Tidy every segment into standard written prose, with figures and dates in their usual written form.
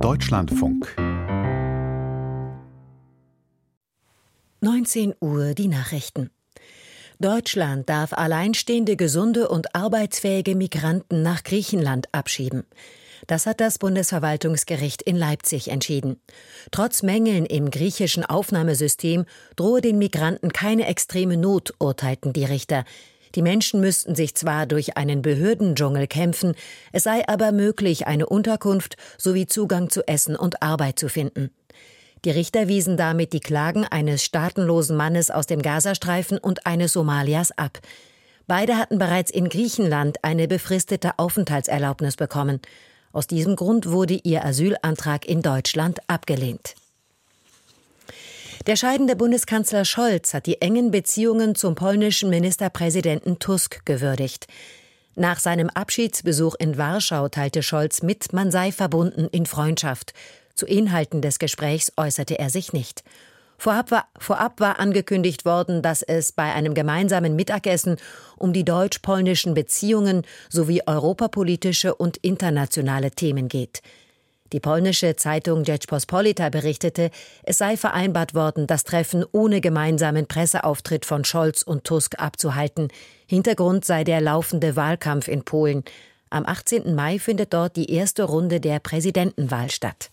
Deutschlandfunk. 19 Uhr die Nachrichten. Deutschland darf alleinstehende, gesunde und arbeitsfähige Migranten nach Griechenland abschieben. Das hat das Bundesverwaltungsgericht in Leipzig entschieden. Trotz Mängeln im griechischen Aufnahmesystem drohe den Migranten keine extreme Not, urteilten die Richter. Die Menschen müssten sich zwar durch einen Behördendschungel kämpfen, es sei aber möglich, eine Unterkunft sowie Zugang zu Essen und Arbeit zu finden. Die Richter wiesen damit die Klagen eines staatenlosen Mannes aus dem Gazastreifen und eines Somaliers ab. Beide hatten bereits in Griechenland eine befristete Aufenthaltserlaubnis bekommen. Aus diesem Grund wurde ihr Asylantrag in Deutschland abgelehnt. Der scheidende Bundeskanzler Scholz hat die engen Beziehungen zum polnischen Ministerpräsidenten Tusk gewürdigt. Nach seinem Abschiedsbesuch in Warschau teilte Scholz mit, man sei verbunden in Freundschaft. Zu Inhalten des Gesprächs äußerte er sich nicht. Vorab war angekündigt worden, dass es bei einem gemeinsamen Mittagessen um die deutsch-polnischen Beziehungen sowie europapolitische und internationale Themen geht. Die polnische Zeitung Rzeczpospolita berichtete, es sei vereinbart worden, das Treffen ohne gemeinsamen Presseauftritt von Scholz und Tusk abzuhalten. Hintergrund sei der laufende Wahlkampf in Polen. Am 18. Mai findet dort die erste Runde der Präsidentenwahl statt.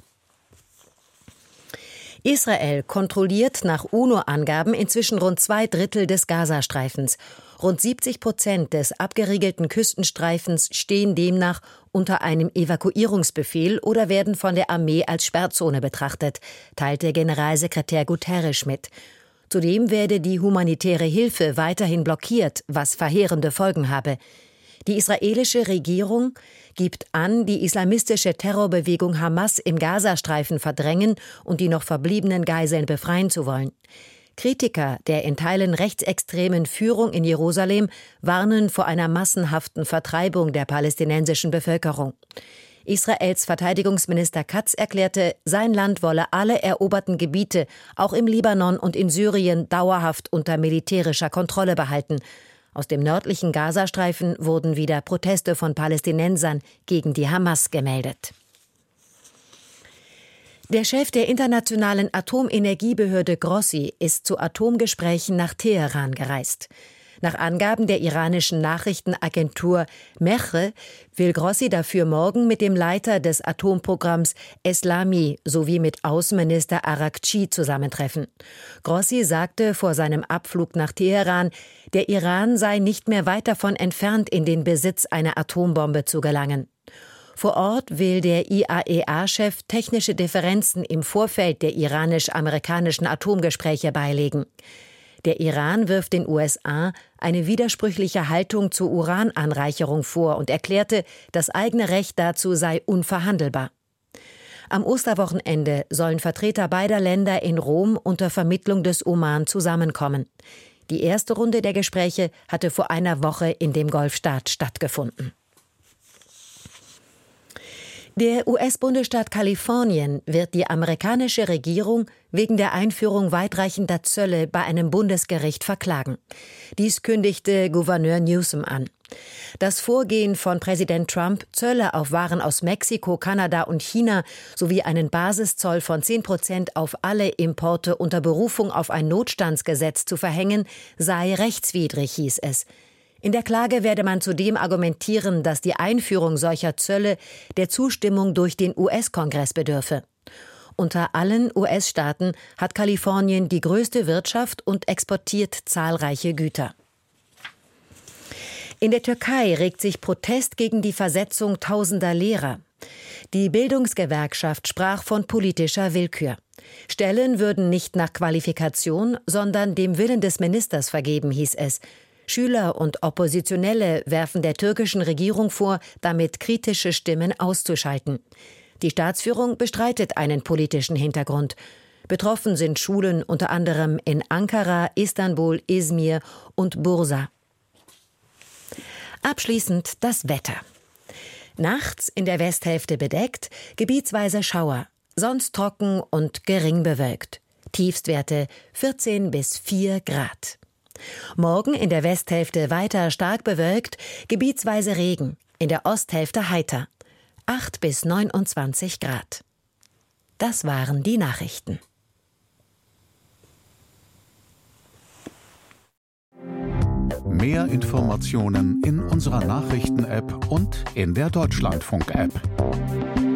Israel kontrolliert nach UNO-Angaben inzwischen rund 2/3 des Gazastreifens. Rund 70% des abgeriegelten Küstenstreifens stehen demnach unter einem Evakuierungsbefehl oder werden von der Armee als Sperrzone betrachtet, teilte Generalsekretär Guterres mit. Zudem werde die humanitäre Hilfe weiterhin blockiert, was verheerende Folgen habe. Die israelische Regierung gibt an, die islamistische Terrorbewegung Hamas im Gazastreifen verdrängen und die noch verbliebenen Geiseln befreien zu wollen. Kritiker der in Teilen rechtsextremen Führung in Jerusalem warnen vor einer massenhaften Vertreibung der palästinensischen Bevölkerung. Israels Verteidigungsminister Katz erklärte, sein Land wolle alle eroberten Gebiete, auch im Libanon und in Syrien, dauerhaft unter militärischer Kontrolle behalten. Aus dem nördlichen Gazastreifen wurden wieder Proteste von Palästinensern gegen die Hamas gemeldet. Der Chef der internationalen Atomenergiebehörde Grossi ist zu Atomgesprächen nach Teheran gereist. Nach Angaben der iranischen Nachrichtenagentur Mehre will Grossi dafür morgen mit dem Leiter des Atomprogramms Eslami sowie mit Außenminister Araghchi zusammentreffen. Grossi sagte vor seinem Abflug nach Teheran, der Iran sei nicht mehr weit davon entfernt, in den Besitz einer Atombombe zu gelangen. Vor Ort will der IAEA-Chef technische Differenzen im Vorfeld der iranisch-amerikanischen Atomgespräche beilegen. Der Iran wirft den USA eine widersprüchliche Haltung zur Urananreicherung vor und erklärte, das eigene Recht dazu sei unverhandelbar. Am Osterwochenende sollen Vertreter beider Länder in Rom unter Vermittlung des Oman zusammenkommen. Die erste Runde der Gespräche hatte vor einer Woche in dem Golfstaat stattgefunden. Der US-Bundesstaat Kalifornien wird die amerikanische Regierung wegen der Einführung weitreichender Zölle bei einem Bundesgericht verklagen. Dies kündigte Gouverneur Newsom an. Das Vorgehen von Präsident Trump, Zölle auf Waren aus Mexiko, Kanada und China sowie einen Basiszoll von 10% auf alle Importe unter Berufung auf ein Notstandsgesetz zu verhängen, sei rechtswidrig, hieß es. In der Klage werde man zudem argumentieren, dass die Einführung solcher Zölle der Zustimmung durch den US-Kongress bedürfe. Unter allen US-Staaten hat Kalifornien die größte Wirtschaft und exportiert zahlreiche Güter. In der Türkei regt sich Protest gegen die Versetzung tausender Lehrer. Die Bildungsgewerkschaft sprach von politischer Willkür. Stellen würden nicht nach Qualifikation, sondern dem Willen des Ministers vergeben, hieß es. Schüler und Oppositionelle werfen der türkischen Regierung vor, damit kritische Stimmen auszuschalten. Die Staatsführung bestreitet einen politischen Hintergrund. Betroffen sind Schulen unter anderem in Ankara, Istanbul, Izmir und Bursa. Abschließend das Wetter. Nachts in der Westhälfte bedeckt, gebietsweise Schauer, sonst trocken und gering bewölkt. Tiefstwerte 14 bis 4 Grad. Morgen in der Westhälfte weiter stark bewölkt, gebietsweise Regen, in der Osthälfte heiter. 8 bis 29 Grad. Das waren die Nachrichten. Mehr Informationen in unserer Nachrichten-App und in der Deutschlandfunk-App.